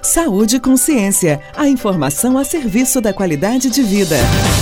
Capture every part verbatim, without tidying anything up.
Saúde e Consciência, a informação a serviço da qualidade de vida.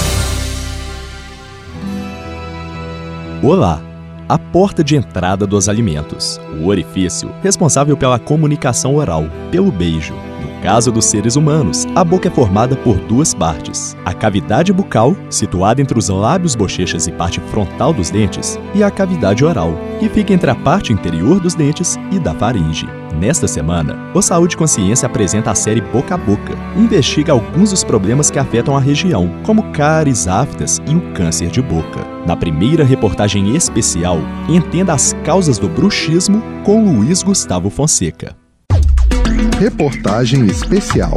Olá! A porta de entrada dos alimentos, o orifício responsável pela comunicação oral, pelo beijo. No caso dos seres humanos, a boca é formada por duas partes. A cavidade bucal, situada entre os lábios, bochechas e parte frontal dos dentes, e a cavidade oral, que fica entre a parte interior dos dentes e da faringe. Nesta semana, o Saúde e Consciência apresenta a série Boca a Boca e investiga alguns dos problemas que afetam a região, como cáries, aftas e o câncer de boca. Na primeira reportagem especial, entenda as causas do bruxismo com Luiz Gustavo Fonseca. Reportagem especial.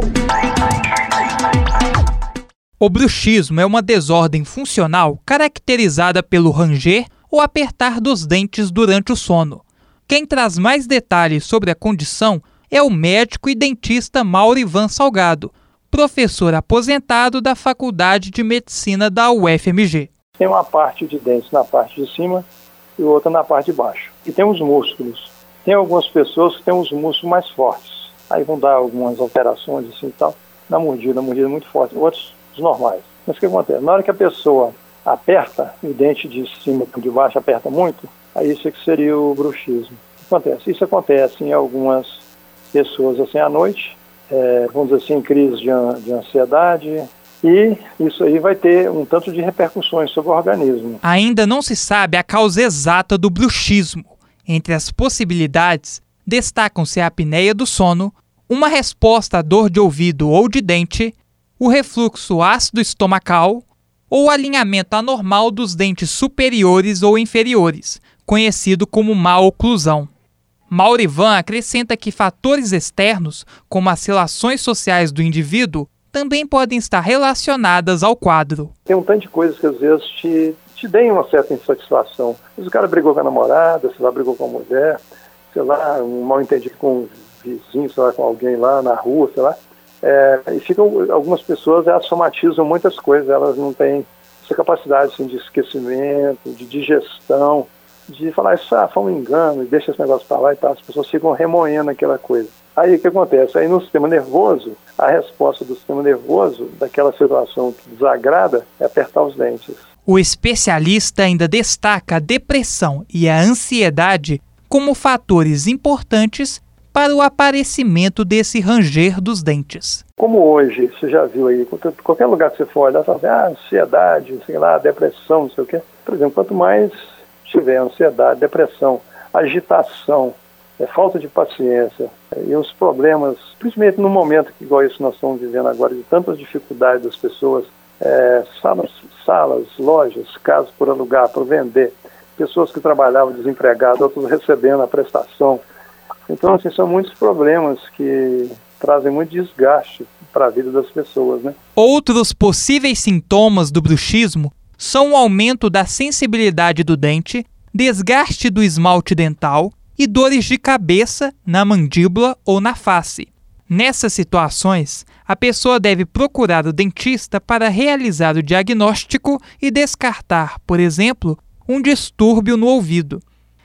O bruxismo é uma desordem funcional caracterizada pelo ranger ou apertar dos dentes durante o sono. Quem traz mais detalhes sobre a condição é o médico e dentista Maurivan Salgado, professor aposentado da Faculdade de Medicina da U F M G. Tem uma parte de dentes na parte de cima e outra na parte de baixo. E tem os músculos. Tem algumas pessoas que têm os músculos mais fortes. Aí vão dar algumas alterações assim e tal, na mordida, na mordida muito forte. Outros, os normais. Mas o que acontece? Na hora que a pessoa aperta, o dente de cima e de baixo aperta muito, aí isso é que seria o bruxismo. O que acontece? Isso acontece em algumas pessoas assim à noite, é, vamos dizer assim, em crise de, de ansiedade, e isso aí vai ter um tanto de repercussões sobre o organismo. Ainda não se sabe a causa exata do bruxismo. Entre as possibilidades, destacam-se a apneia do sono, uma resposta à dor de ouvido ou de dente, o refluxo ácido estomacal ou o alinhamento anormal dos dentes superiores ou inferiores, conhecido como má oclusão. Maurivan acrescenta que fatores externos, como as relações sociais do indivíduo, também podem estar relacionadas ao quadro. Tem um tanto de coisas que às vezes te, te deem uma certa insatisfação. Mas o cara brigou com a namorada, sei lá, brigou com a mulher, sei lá, um mal entendido com um vizinho, sei lá, com alguém lá na rua, sei lá. É, e ficam, algumas pessoas, elas somatizam muitas coisas, elas não têm essa capacidade assim, de esquecimento, de digestão, de falar, isso ah, foi um engano, e deixa esse negócio para lá e tal, as pessoas ficam remoendo aquela coisa. Aí o que acontece? Aí no sistema nervoso, a resposta do sistema nervoso, daquela situação que desagrada, é apertar os dentes. O especialista ainda destaca a depressão e a ansiedade como fatores importantes para o aparecimento desse ranger dos dentes. Como hoje, você já viu aí, qualquer lugar que você for olhar, você fala assim, ah, ansiedade, sei lá, depressão, não sei o quê. Por exemplo, quanto mais tiver ansiedade, depressão, agitação, é, falta de paciência e os problemas, principalmente no momento que igual isso nós estamos vivendo agora, de tantas dificuldades das pessoas, é, salas, salas, lojas, casas por alugar, por vender, pessoas que trabalhavam desempregadas, outros recebendo a prestação. Então, assim, são muitos problemas que trazem muito desgaste para a vida das pessoas, né? Outros possíveis sintomas do bruxismo são o aumento da sensibilidade do dente, desgaste do esmalte dental e dores de cabeça na mandíbula ou na face. Nessas situações, a pessoa deve procurar o dentista para realizar o diagnóstico e descartar, por exemplo, um distúrbio no ouvido.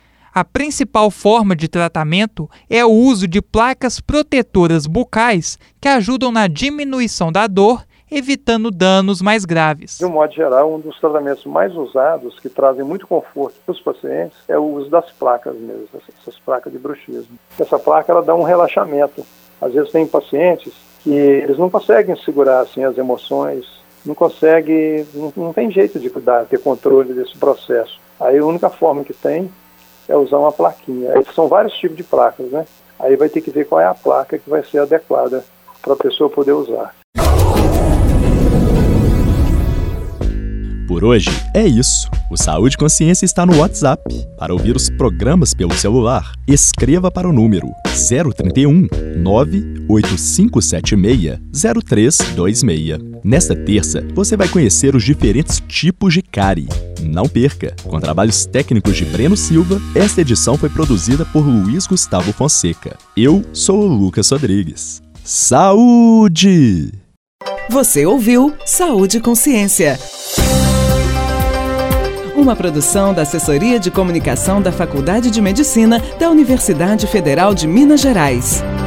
A principal forma de tratamento é o uso de placas protetoras bucais que ajudam na diminuição da dor, evitando danos mais graves. De um modo geral, um dos tratamentos mais usados, que trazem muito conforto para os pacientes, é o uso das placas mesmo, essas placas de bruxismo. Essa placa ela dá um relaxamento. Às vezes tem pacientes que eles não conseguem segurar assim, as emoções, não conseguem, não, não tem jeito de cuidar, ter controle desse processo. Aí a única forma que tem é usar uma plaquinha. Aí são vários tipos de placas, né? Aí vai ter que ver qual é a placa que vai ser adequada para a pessoa poder usar. Por hoje é isso. O Saúde e Consciência está no WhatsApp. Para ouvir os programas pelo celular, escreva para o número zero trinta e um, nove oito cinco sete seis, zero três dois seis. Nesta terça, você vai conhecer os diferentes tipos de cárie. Não perca! Com trabalhos técnicos de Breno Silva, esta edição foi produzida por Luiz Gustavo Fonseca. Eu sou o Lucas Rodrigues. Saúde! Você ouviu Saúde e Consciência. Uma produção da Assessoria de Comunicação da Faculdade de Medicina da Universidade Federal de Minas Gerais.